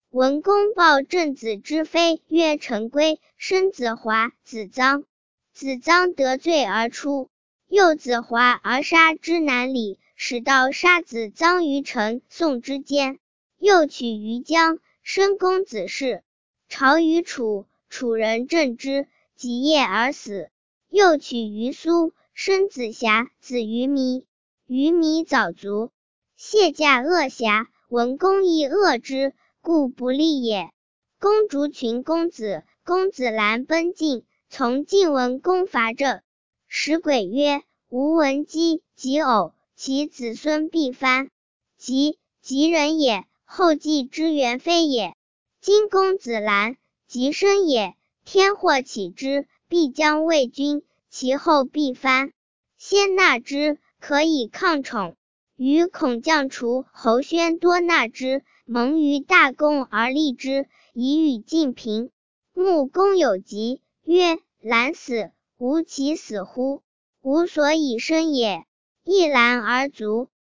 文公报郑子之妃，曰陈规，生子华、子臧。子臧得罪而出，诱子华而杀之南里，使道杀子臧于陈、宋之间。又取于姜，生公子氏。朝于楚，楚人郑之，及夜而死。又取于苏，生子瑕、子于弥。于弥早卒。谢驾恶侠，文公亦恶之，故不利也。公逐群公子，公子兰奔晋，从晋文公伐郑。使鬼曰：吾闻姬及偶，其子孙必藩。及人也，后继之元非也。今公子兰，及生也，天祸起之，必将魏君，其后必藩。先纳之，可以抗宠。余恐将除侯宣多纳之，蒙于大功而立之，以与晋平。穆公有疾，曰：兰死，吾其死乎？吾所以生也。一兰而卒。